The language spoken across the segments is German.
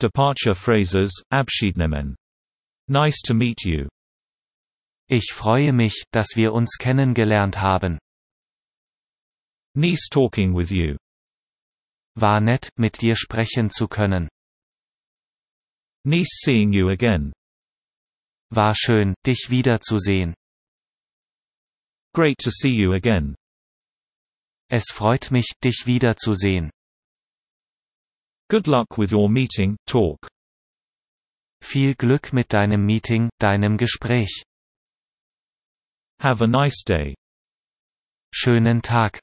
Departure phrases, Abschiednehmen. Nice to meet you. Ich freue mich, dass wir uns kennengelernt haben. Nice talking with you. War nett, mit dir sprechen zu können. Nice seeing you again. War schön, dich wiederzusehen. Great to see you again. Es freut mich, dich wiederzusehen. Good luck with your meeting, talk. Viel Glück mit deinem Meeting, deinem Gespräch. Have a nice day. Schönen Tag.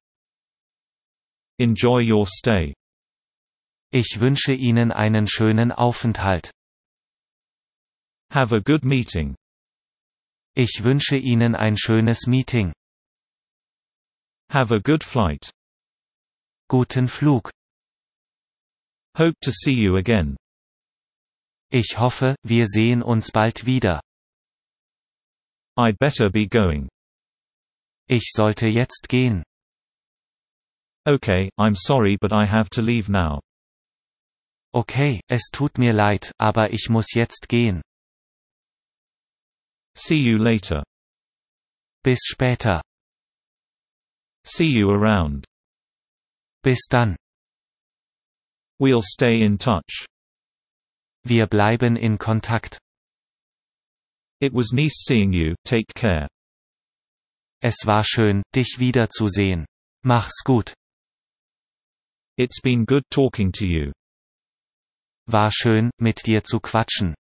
Enjoy your stay. Ich wünsche Ihnen einen schönen Aufenthalt. Have a good meeting. Ich wünsche Ihnen ein schönes Meeting. Have a good flight. Guten Flug. Hope to see you again. Ich hoffe, wir sehen uns bald wieder. I'd better be going. Ich sollte jetzt gehen. Okay, I'm sorry but I have to leave now. Okay, es tut mir leid, aber ich muss jetzt gehen. See you later. Bis später. See you around. Bis dann. We'll stay in touch. Wir bleiben in Kontakt. It was nice seeing you, take care. Es war schön, dich wiederzusehen. Mach's gut. It's been good talking to you. War schön, mit dir zu quatschen.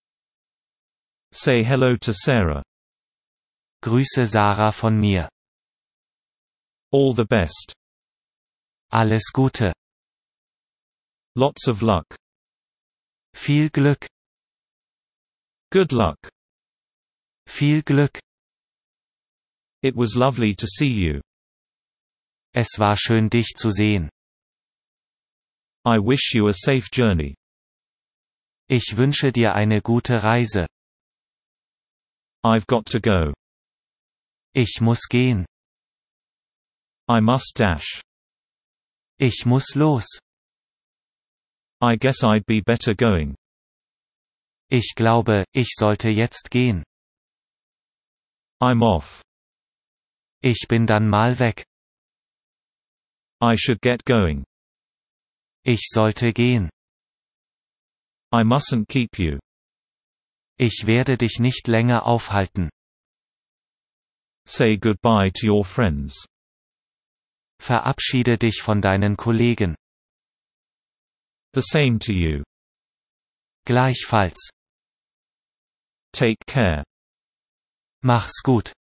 Say hello to Sarah. Grüße Sarah von mir. All the best. Alles Gute. Lots of luck. Viel Glück. Good luck. Viel Glück. It was lovely to see you. Es war schön dich zu sehen. I wish you a safe journey. Ich wünsche dir eine gute Reise. I've got to go. Ich muss gehen. I must dash. Ich muss los. I guess I'd be better going. Ich glaube, ich sollte jetzt gehen. I'm off. Ich bin dann mal weg. I should get going. Ich sollte gehen. I mustn't keep you. Ich werde dich nicht länger aufhalten. Say goodbye to your friends. Verabschiede dich von deinen Kollegen. The same to you. Gleichfalls. Take care. Mach's gut.